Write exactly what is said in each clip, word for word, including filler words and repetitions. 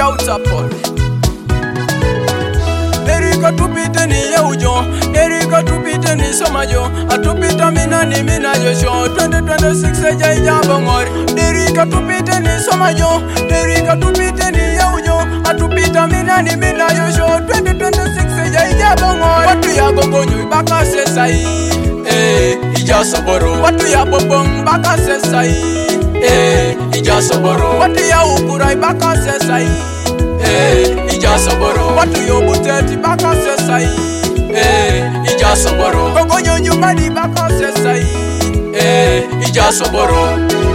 Dauta Paul. Derika tupite ni yeujo, Derika tupite ni somajo, atupita mina ni mina yosho, twenty twenty-six eja ijabo ngori. Derika tupite ni somajo, Derika tupite ni yeujo, atupita mina ni mina yosho, twenty twenty-six eja ijabo ngori. Watu ya gongo nyui baka sesai, eh, ija soboro. Watu ya bobong baka sesai, eh, ija soboro. Watu ya ukurai baka sesai, eh, ija soboro. Watu yo buteti baka sesai, eh, ija soboro. Kogonyo nyumbani baka sesai, eh, ija soboro.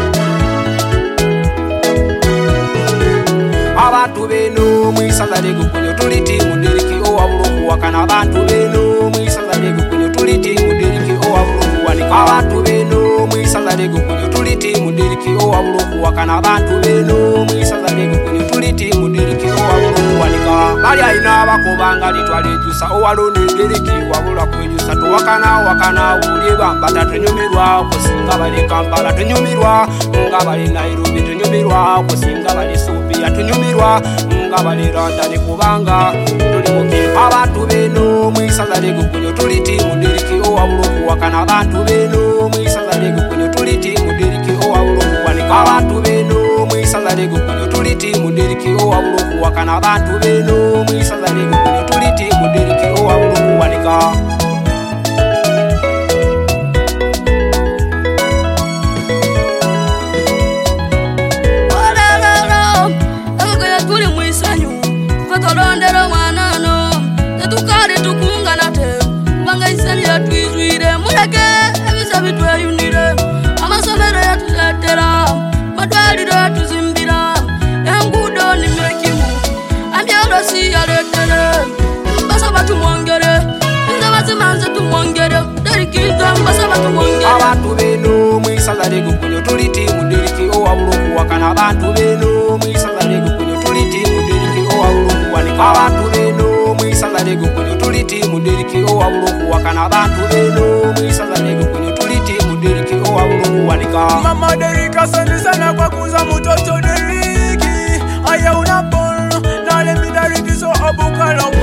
Abantu beno mwisalale gukunyo tuliti mudiriki owabuluku wakana. Abantu beno mwisalale gukunyo tuliti mudiriki owabuluku wanika. Abantu beno mwisalale gukunyo tuliti mudiriki owabuluku wakana. Abantu beno mwisalale gukunyo tuliti mudiriki owabuluku wanika. Bali aina bakobanga litwale jusa owalone diriki wabula kwejusa tuwakana wakana uliba mbata tunyumirwa kusinga bali Kampala tunyumirwa nga bali Nairobi tunyumirwa kusinga bali Subi tunyumirwa nga bali London kubanga tuli muke. Abantu beno mwisalale gukunyo tuliti mudiriki owabuluku wakana. Abantu beno mwisalale gukunyo tuliti mudiriki owabuluku wanika. Abantu beno mwisalale gukunyo tuliti mudiriki owabuluku wakana. Abantu beno mwisalale gukunyo tuliti mudiriki owabuluku wanika. Tolondero mwanano tetukale tukungana te banga isani ya twizwire muleke ebisa bitwe yunire amasomero yatuletera madwaliro yatuzimbira engudo ni mekimu ambyalo si yaletere mbasa batumwongere nza bazimanze tumwongere derikiza mbasa batumwongere. Abantu beno mwisalale gukunyo tuliti mudiriki owabuluku wakana. Abantu beno mwisalale gukunyo tuliti mudiriki owabuluku wanika. Abantu beno mwisalale gukunyo tuliti mudiriki owabuluku wakana. Abantu beno mwisalale gukunyo tuliti mudiriki owabuluku wanika. Mama Derika sandi sana kwa kuza mtoto Deriki. Aya una bol, nale mi Deriki so abukala.